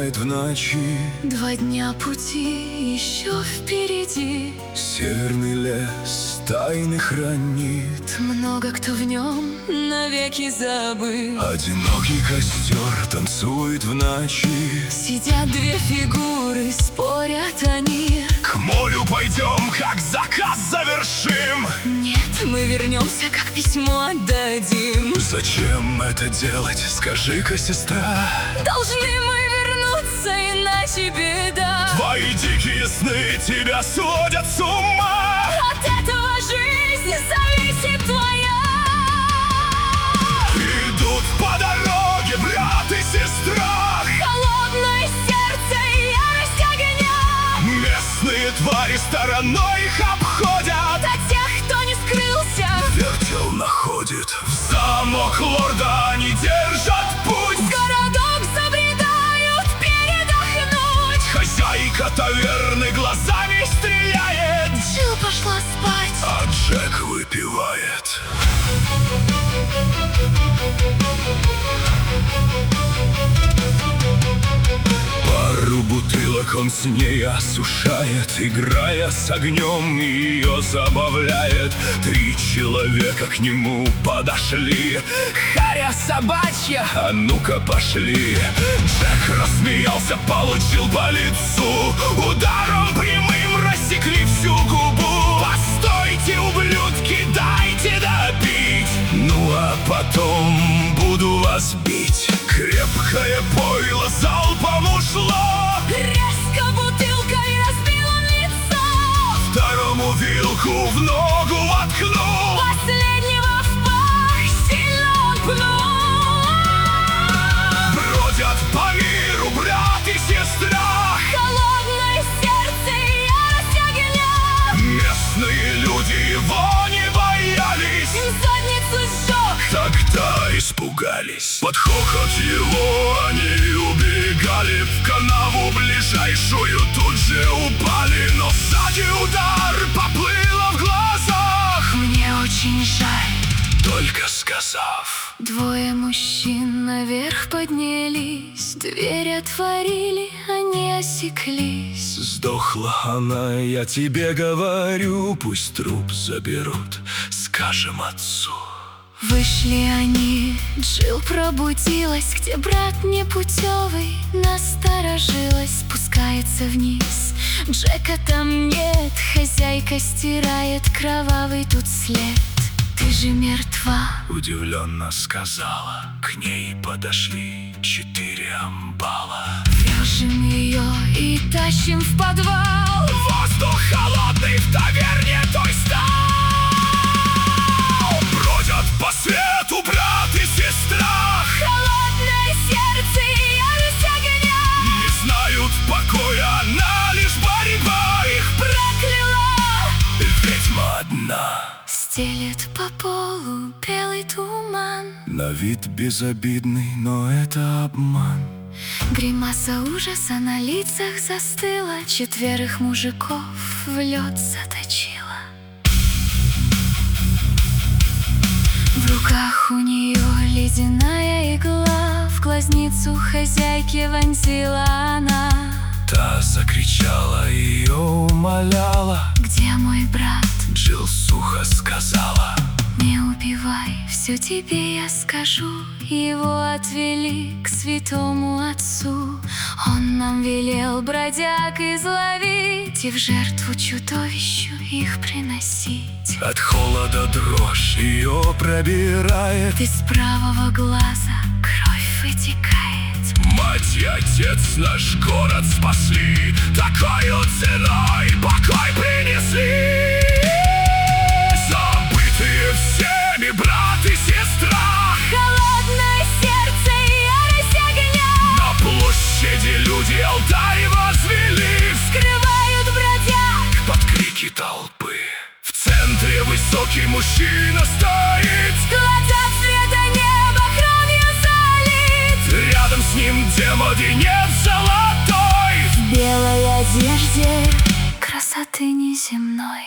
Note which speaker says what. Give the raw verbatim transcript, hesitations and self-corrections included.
Speaker 1: сияет в ночи.
Speaker 2: Два дня пути еще впереди.
Speaker 1: Северный лес тайны хранит.
Speaker 2: Много кто в нем навеки забыл.
Speaker 1: Одинокий костер танцует в ночи.
Speaker 2: Сидят две фигуры, спорят они.
Speaker 1: К морю пойдем, как заказ завершим.
Speaker 2: Нет, мы вернемся, как письмо отдадим.
Speaker 1: Зачем это делать, скажи-ка, сестра?
Speaker 2: Должны мы вернуться, иначе беда.
Speaker 1: Твои дикие сны тебя сводят с ума.
Speaker 2: От этого жизнь зависит твоя.
Speaker 1: Идут по дороге брат и сестра.
Speaker 2: Холодное сердце и ярость огня.
Speaker 1: Местные твари стороной их обходят.
Speaker 2: До тех, кто не скрылся,
Speaker 1: Вертел находит. В замок лорда они держат путь.
Speaker 2: в городок забредают передохнуть.
Speaker 1: Хозяйка таверны глазами стреляет,
Speaker 2: Джилл пошла спать,
Speaker 1: а Джек выпивает. Пару бутылок он с ней осушает, играя с огнем, ее забавляет. Три человека к нему подошли. Харя собачья, а ну-ка пошли. Джек рассмеялся, получил по лицу. Ударом прямым рассекли всю губу. Постойте, ублюдки, дайте допить. Ну а потом буду вас бить. Крепкое пойло залпом ушло.
Speaker 2: резко бутылкой разбил он лицо.
Speaker 1: Второму вилку в ногу воткнул.
Speaker 2: Последнего в пах сильно он пнул.
Speaker 1: Бродят по миру брат и сестра.
Speaker 2: Холодное сердце и ярость огня.
Speaker 1: Местные люди его не боялись.
Speaker 2: Им задницу сжег.
Speaker 1: Тогда испугались. Под хохот его они убегали. В канаву ближайшую тут же упали. Но сзади удар поплыло в глазах.
Speaker 2: Мне очень жаль.
Speaker 1: Только сказав:
Speaker 2: Двое мужчин наверх поднялись, дверь отворили, они осеклись.
Speaker 1: Сдохла она, я тебе говорю. Пусть труп заберут, скажем отцу.
Speaker 2: Вышли они, Джилл пробудилась, где брат непутевый. Насторожилась, спускается вниз. Джека там нет, хозяйка стирает кровавый тут след. Ты же мертва.
Speaker 1: Удивленно сказала. К ней подошли четыре амбала.
Speaker 2: Вяжем ее и тащим в подвал.
Speaker 1: Воздух холодный в таверне той стал. Бродят по свету брат и сестра.
Speaker 2: Холодное сердце и ярость огня.
Speaker 1: Не знают покоя, она лишь борьба их
Speaker 2: Прокляла.
Speaker 1: ведьма одна.
Speaker 2: Стелет по полу белый туман.
Speaker 1: На вид безобидный, но это обман.
Speaker 2: Гримаса ужаса на лицах застыла. Четверых мужиков в лед заточила. В руках у нее ледяная игла. В глазницу хозяйки вонзила она.
Speaker 1: Та закричала, ее умоляла.
Speaker 2: Где мой брат?
Speaker 1: Джилл сухо сказала:
Speaker 2: Не убивай, все тебе я скажу. Его отвели к святому отцу. Он нам велел бродяг изловить и в жертву чудовищу их приносить.
Speaker 1: От холода дрожь ее пробирает.
Speaker 2: Из правого глаза кровь вытекает.
Speaker 1: Мать и отец наш город спасли. Такою ценой покой принесли. Забытые всеми брат и сестра.
Speaker 2: Холодное сердце и ярость огня.
Speaker 1: На площади люди алтарь возвели.
Speaker 2: Скрывают бродяг
Speaker 1: Под крики толпы в центре высокий мужчина стоит.
Speaker 2: Глаза цвета неба кровью залит.
Speaker 1: Рядом с ним демон-венец золотой.
Speaker 2: В белой одежде красоты неземной.